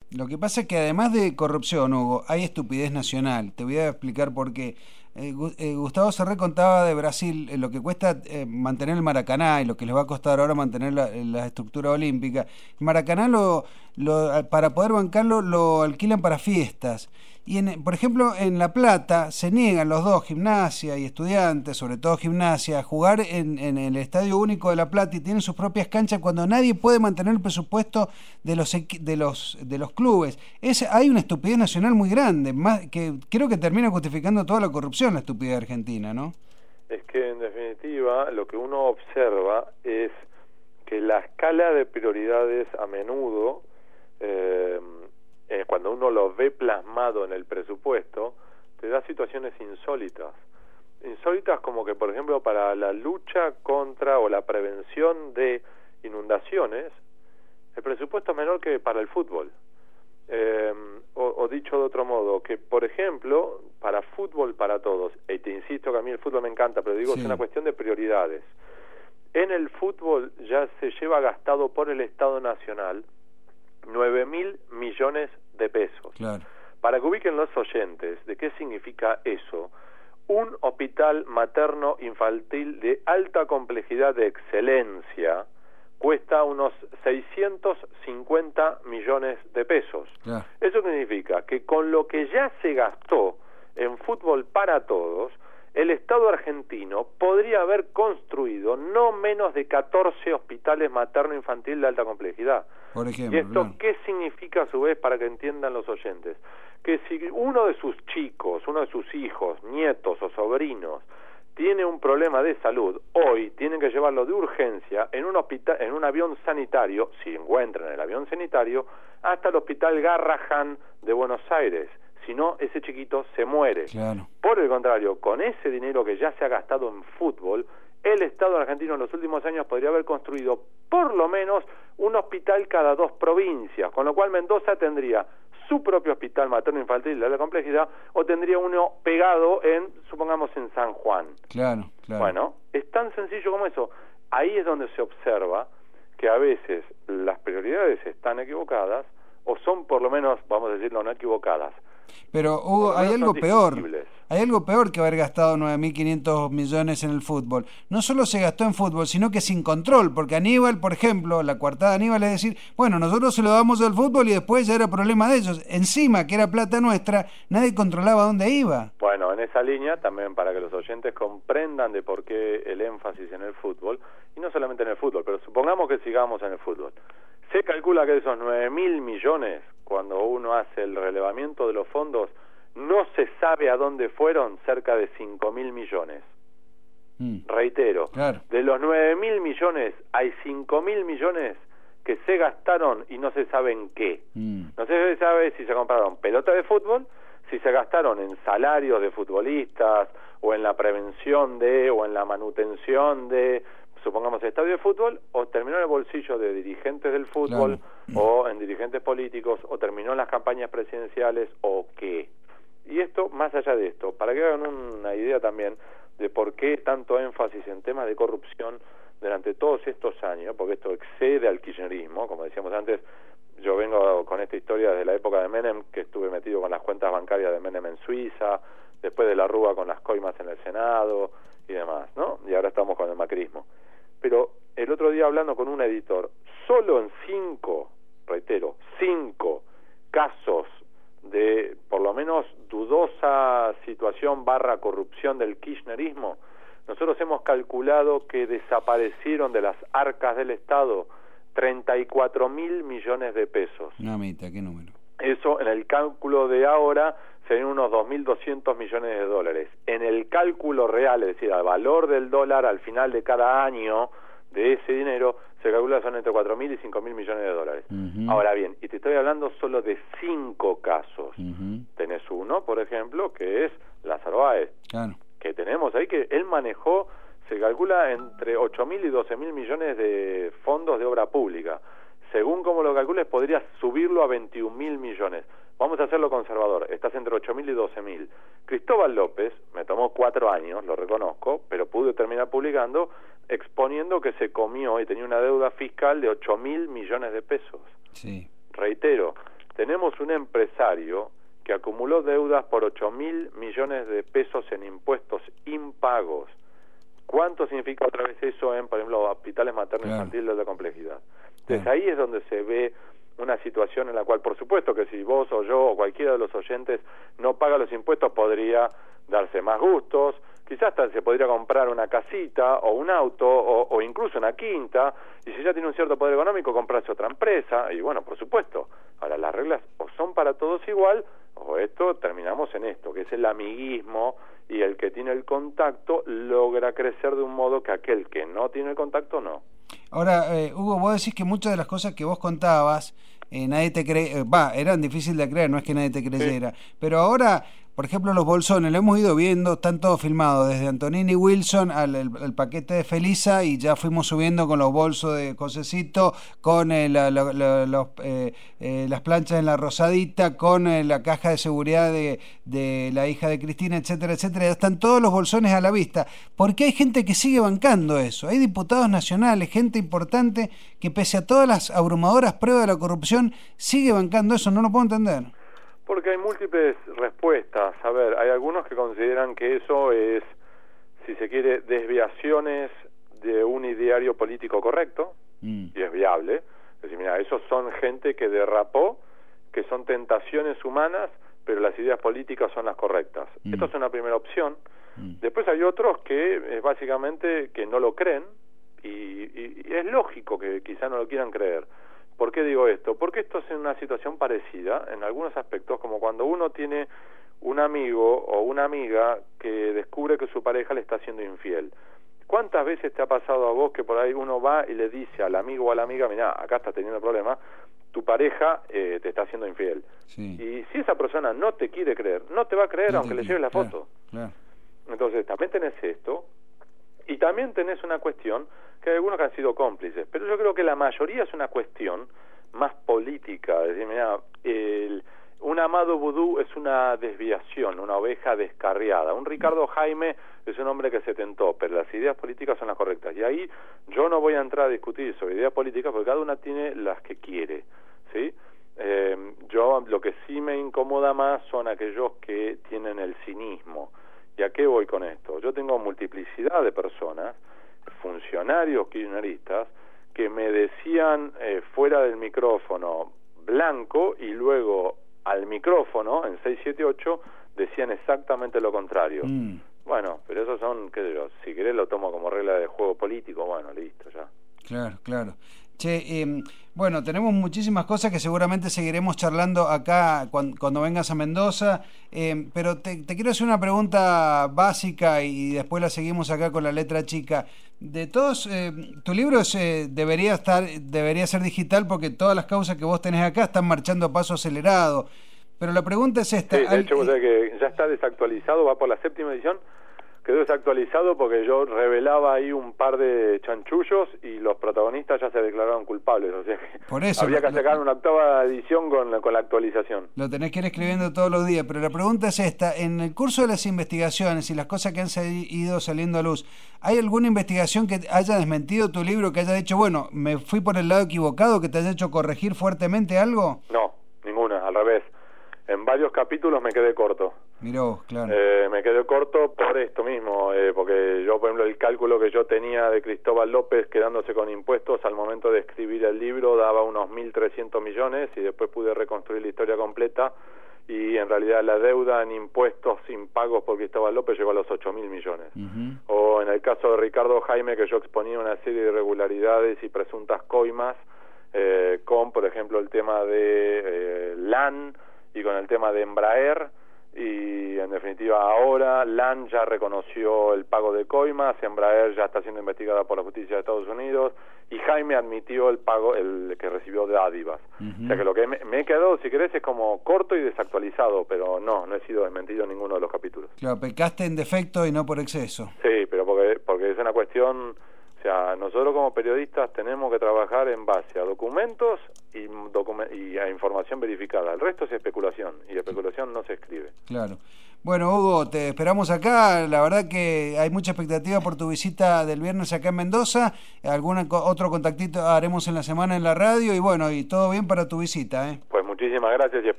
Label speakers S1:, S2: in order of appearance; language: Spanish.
S1: Lo que pasa es que además de corrupción, Hugo, hay estupidez nacional. Te voy a explicar por qué. Gustavo Serré contaba de Brasil lo que cuesta mantener el Maracaná y lo que les va a costar ahora mantener la estructura olímpica. El Maracaná, para poder bancarlo, lo alquilan para fiestas. Y, por ejemplo, en La Plata se niegan los dos, Gimnasia y Estudiantes, sobre todo Gimnasia, a jugar en el Estadio Único de La Plata y tienen sus propias canchas cuando nadie puede mantener el presupuesto de los clubes. Hay una estupidez nacional muy grande, más que creo que termina justificando toda la corrupción, la estupidez argentina, ¿no?
S2: Es que en definitiva lo que uno observa es que la escala de prioridades a menudo, cuando uno lo ve plasmado en el presupuesto, te da situaciones insólitas. Insólitas como que, por ejemplo, para la lucha contra o la prevención de inundaciones, el presupuesto es menor que para el fútbol. O dicho de otro modo, que por ejemplo, para fútbol para todos, y te insisto que a mí el fútbol me encanta, pero digo, sí, es una cuestión de prioridades. En el fútbol ya se lleva gastado por el Estado Nacional 9.000 millones de pesos.
S1: Claro.
S2: Para que ubiquen los oyentes de qué significa eso, un hospital materno infantil de alta complejidad de excelencia cuesta unos 650 millones de pesos.
S1: Claro.
S2: Eso significa que con lo que ya se gastó en fútbol para todos, el Estado argentino podría haber construido no menos de 14 hospitales materno-infantil de alta complejidad.
S1: Por ejemplo,
S2: ¿Y esto qué significa a su vez para que entiendan los oyentes? Que si uno de sus chicos, uno de sus hijos, nietos o sobrinos tiene un problema de salud, hoy tienen que llevarlo de urgencia en un hospital, en un avión sanitario, si encuentran el avión sanitario, hasta el Hospital Garrahan de Buenos Aires. Si no, ese chiquito se muere.
S1: Claro.
S2: Por el contrario, con ese dinero que ya se ha gastado en fútbol, el Estado argentino en los últimos años podría haber construido por lo menos un hospital cada 2 provincias, con lo cual Mendoza tendría su propio hospital materno-infantil de alta complejidad o tendría uno pegado supongamos, en San Juan.
S1: Claro, claro.
S2: Bueno, es tan sencillo como eso. Ahí es donde se observa que a veces las prioridades están equivocadas o son por lo menos, vamos a decirlo, no equivocadas.
S1: Pero Hugo, hay algo peor. Hay algo peor que haber gastado 9.500 millones en el fútbol. No solo se gastó en fútbol, sino que sin control, porque Aníbal, por ejemplo, la coartada de Aníbal es decir, bueno, nosotros se lo damos al fútbol y después ya era problema de ellos. Encima, que era plata nuestra, nadie controlaba dónde iba.
S2: Bueno, en esa línea también para que los oyentes comprendan de por qué el énfasis en el fútbol, y no solamente en el fútbol, pero supongamos que sigamos en el fútbol. Se calcula que de esos 9.000 millones, cuando uno hace el relevamiento de los fondos, no se sabe a dónde fueron cerca de 5.000 millones. Reitero,
S1: claro.
S2: De los 9.000 millones hay 5.000 millones que se gastaron y no se sabe en qué. No se sabe si se compraron pelotas de fútbol, si se gastaron en salarios de futbolistas o en la prevención o en la manutención de, supongamos, estadio de fútbol, o terminó en el bolsillo de dirigentes del fútbol, claro, o en dirigentes políticos, o terminó en las campañas presidenciales, o qué. Y esto, más allá de esto, para que hagan una idea también de por qué tanto énfasis en temas de corrupción durante todos estos años, porque esto excede al kirchnerismo, como decíamos antes, yo vengo con esta historia desde la época de Menem, que estuve metido con las cuentas bancarias de Menem en Suiza, después de la Rúa con las coimas en el Senado y demás, ¿no? Y ahora estamos con el macrismo. Pero el otro día hablando con un editor, solo en 5 casos de por lo menos dudosa situación / corrupción del kirchnerismo, nosotros hemos calculado que desaparecieron de las arcas del Estado 34.000 millones de pesos.
S1: Mamita, ¿qué número?
S2: Eso en el cálculo de ahora serían unos 2.200 millones de dólares. En el cálculo real, es decir, al valor del dólar al final de cada año de ese dinero, se calcula que son entre 4.000 y 5.000 millones de dólares. Ahora bien, y te estoy hablando solo de 5 casos. Tenés uno, por ejemplo, que es Lázaro Báez,
S1: claro,
S2: que tenemos ahí, que él manejó, se calcula entre 8.000 y 12.000 millones de fondos de obra pública. Según como lo calcules, podrías subirlo a 21.000 millones. Vamos a hacerlo conservador, estás entre 8.000 y 12.000. Cristóbal López, me tomó 4 años, lo reconozco, pero pude terminar publicando, exponiendo que se comió y tenía una deuda fiscal de 8.000 millones de pesos.
S1: Sí.
S2: Reitero, tenemos un empresario que acumuló deudas por 8.000 millones de pesos en impuestos impagos. ¿Cuánto significa otra vez eso en, por ejemplo, hospitales materno-infantiles de complejidad? Entonces ahí es donde se ve una situación en la cual, por supuesto que si vos o yo o cualquiera de los oyentes no paga los impuestos, podría darse más gustos, quizás hasta se podría comprar una casita o un auto o incluso una quinta, y si ya tiene un cierto poder económico, comprarse otra empresa, y bueno, por supuesto, ahora las reglas o son para todos igual, o esto terminamos en esto, que es el amiguismo, y el que tiene el contacto logra crecer de un modo que aquel que no tiene el contacto no.
S1: Ahora, Hugo, vos decís que muchas de las cosas que vos contabas, nadie te cree, eran difíciles de creer, no es que nadie te creyera, sí. Pero ahora, por ejemplo, los bolsones, lo hemos ido viendo, están todos filmados, desde Antonini Wilson al paquete de Felisa, y ya fuimos subiendo con los bolsos de Josecito, con las planchas en la Rosadita, con la caja de seguridad de la hija de Cristina, etcétera, etcétera. Ya están todos los bolsones a la vista, porque hay gente que sigue bancando eso, hay diputados nacionales, gente importante que pese a todas las abrumadoras pruebas de la corrupción, sigue bancando eso, no lo puedo entender.
S2: Porque hay múltiples respuestas. A ver, hay algunos que consideran que eso es, si se quiere, desviaciones de un ideario político correcto, y es viable. Es decir, mira, esos son gente que derrapó, que son tentaciones humanas, pero las ideas políticas son las correctas. Esto es una primera opción. Después hay otros que básicamente que no lo creen, y es lógico que quizá no lo quieran creer. ¿Por qué digo esto? Porque esto es una situación parecida en algunos aspectos, como cuando uno tiene un amigo o una amiga que descubre que su pareja le está siendo infiel. ¿Cuántas veces te ha pasado a vos que por ahí uno va y le dice al amigo o a la amiga, mirá, acá estás teniendo problemas, tu pareja te está haciendo infiel? Sí. Y si esa persona no te quiere creer, no te va a creer aunque le lleves la foto. Claro. Entonces también tenés esto, y también tenés una cuestión que hay algunos que han sido cómplices, pero yo creo que la mayoría es una cuestión más política. Es decir, mirá, un Amado Vudú es una desviación, una oveja descarriada. Un Ricardo Jaime es un hombre que se tentó, pero las ideas políticas son las correctas. Y ahí yo no voy a entrar a discutir sobre ideas políticas porque cada una tiene las que quiere, ¿sí? Yo lo que sí me incomoda más son aquellos que tienen el cinismo. ¿Y a qué voy con esto? Yo tengo multiplicidad de personas, funcionarios kirchneristas, que me decían fuera del micrófono blanco y luego al micrófono en 678 decían exactamente lo contrario. Bueno, pero esos son, qué sé yo, si querés lo tomo como regla de juego político, bueno, listo, ya.
S1: Claro, claro. Che, bueno, tenemos muchísimas cosas que seguramente seguiremos charlando acá cuando vengas a Mendoza, pero te quiero hacer una pregunta básica y después la seguimos acá con la letra chica. De todos, tu libro debería ser digital porque todas las causas que vos tenés acá están marchando a paso acelerado, pero la pregunta es esta.
S2: Sí, de hecho, vos sabés que ya está desactualizado, va por la 7ª edición. Quedó desactualizado porque yo revelaba ahí un par de chanchullos y los protagonistas ya se declararon culpables, o sea que por eso, había que sacar una 8ª edición con la actualización.
S1: Lo tenés que ir escribiendo todos los días, pero la pregunta es esta: en el curso de las investigaciones y las cosas que han ido saliendo a luz, ¿hay alguna investigación que haya desmentido tu libro, que haya dicho, bueno, me fui por el lado equivocado, que te haya hecho corregir fuertemente algo?
S2: No, ninguna, al revés. En varios capítulos me quedé corto.
S1: Mirá vos, claro.
S2: Me quedé corto por esto mismo, porque yo, por ejemplo, el cálculo que yo tenía de Cristóbal López quedándose con impuestos al momento de escribir el libro daba unos 1.300 millones y después pude reconstruir la historia completa y en realidad la deuda en impuestos impagos por Cristóbal López llegó a los 8.000 millones. O en el caso de Ricardo Jaime, que yo exponía una serie de irregularidades y presuntas coimas con, por ejemplo, el tema de LAN y con el tema de Embraer, y en definitiva ahora LAN ya reconoció el pago de coimas, Embraer ya está siendo investigada por la justicia de Estados Unidos y Jaime admitió el pago el que recibió de dádivas. O sea que lo que me he quedado, si querés, es como corto y desactualizado, pero no he sido desmentido en ninguno de los capítulos.
S1: Claro, pecaste en defecto y no por exceso.
S2: Sí, pero porque es una cuestión. O sea, nosotros como periodistas tenemos que trabajar en base a documentos y a información verificada. El resto es especulación, y especulación no se escribe.
S1: Claro. Bueno, Hugo, te esperamos acá. La verdad que hay mucha expectativa por tu visita del viernes acá en Mendoza. Algún otro contactito haremos en la semana en la radio y bueno, y todo bien para tu visita, ¿eh?
S2: Pues muchísimas gracias y